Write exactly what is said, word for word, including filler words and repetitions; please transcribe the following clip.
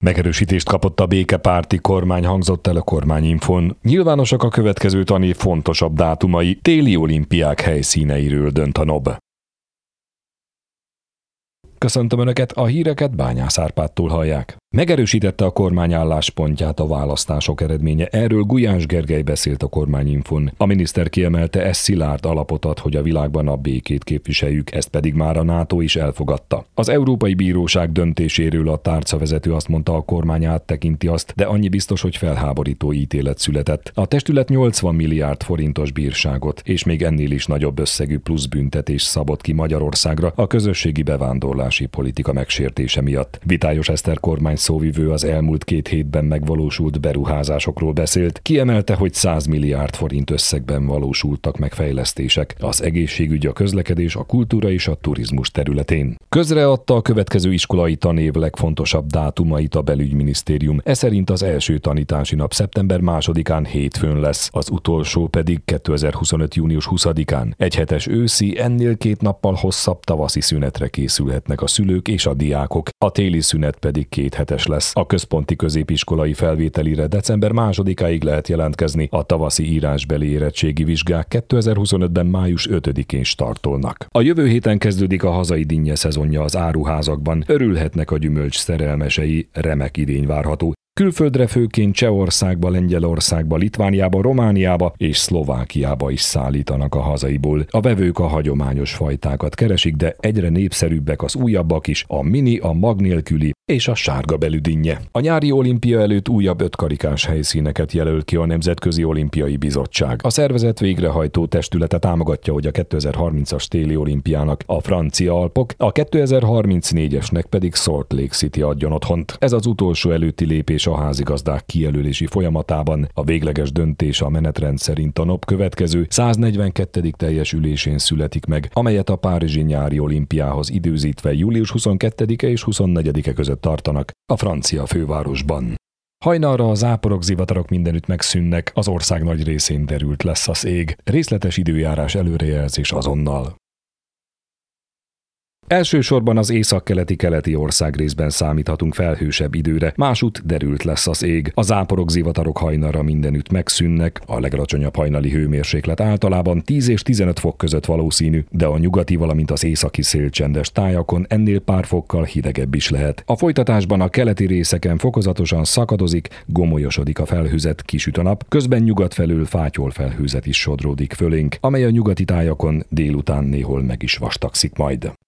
Megerősítést kapott a békepárti kormány, hangzott el a kormányinfón. Nyilvánosak a következő tanév fontosabb dátumai, téli olimpiák helyszíneiről dönt a NOB. Köszöntöm Önöket, a híreket Bányász Árpádtól hallják. Megerősítette a kormány álláspontját a választások eredménye. Erről Gulyás Gergely beszélt a kormányinfón. A miniszter kiemelte, ez szilárd alapot ad, hogy a világban a békét képviseljük, ezt pedig már a NATO is elfogadta. Az Európai Bíróság döntéséről a tárcavezető azt mondta, a kormány áttekinti azt, de annyi biztos, hogy felháborító ítélet született. A testület nyolcvan milliárd forintos bírságot és még ennél is nagyobb összegű plusz büntetés szabott ki Magyarországra a közösségi bevándorlási politika megsértése miatt. Vitályos Eszter kormány szóvivő az elmúlt két hétben megvalósult beruházásokról beszélt, kiemelte, hogy száz milliárd forint összegben valósultak meg fejlesztések az egészségügy, a közlekedés, a kultúra és a turizmus területén. Közreadta a következő iskolai tanév legfontosabb dátumait a belügyminisztérium, e szerint az első tanítási nap szeptember másodikán hétfőn lesz, az utolsó pedig kétezer-huszonöt június huszadikán. Egy hetes őszi, ennél két nappal hosszabb tavaszi szünetre készülhetnek a szülők és a diákok, a téli szünet pedig két hetes lesz. A központi középiskolai felvételire december másodikáig lehet jelentkezni, a tavaszi írásbeli érettségi vizsgák kétezer-huszonötben május ötödikén startolnak. A jövő héten kezdődik a hazai dinnye szezonja az áruházakban, örülhetnek a gyümölcs szerelmesei, remek idény várható. Külföldre főként Csehországba, Lengyelországba, Litvániába, Romániába és Szlovákiába is szállítanak a hazaiból. A vevők a hagyományos fajtákat keresik, de egyre népszerűbbek az újabbak is, a mini, a mag nélküli és a sárga belű dinnye. A nyári olimpia előtt újabb ötkarikás helyszíneket jelöl ki a Nemzetközi Olimpiai Bizottság. A szervezet végrehajtó testülete támogatja, hogy a kétezer-harmincas téli olimpiának a francia Alpok, a kétezer-harmincnégyesnek pedig Salt Lake City adjon otthont. Ez az utolsó előtti lépés a házigazdák kijelölési folyamatában. A végleges döntés a menetrend szerint a NOB következő száznegyvenkettedik teljes ülésén születik meg, amelyet a párizsi nyári olimpiához időzítve július huszonkettedike és huszonnegyedike között tartanak a francia fővárosban. Hajnalra a záporok, zivatarok mindenütt megszűnnek, az ország nagy részén derült lesz az ég. Részletes időjárás előrejelzés azonnal. Elsősorban az északkeleti-keleti országrészben számíthatunk felhősebb időre, másút derült lesz az ég. A záporok, zivatarok hajnalra mindenütt megszűnnek, a legalacsonyabb hajnali hőmérséklet általában tíz és tizenöt fok között valószínű, de a nyugati, valamint az északi szélcsendes tájakon ennél pár fokkal hidegebb is lehet. A folytatásban a keleti részeken fokozatosan szakadozik, gomolyosodik a felhőzet, kisüt a nap, közben nyugat felől fátyol felhőzet is sodródik fölénk, amely a nyugati tájakon délután néhol meg is vastagszik majd.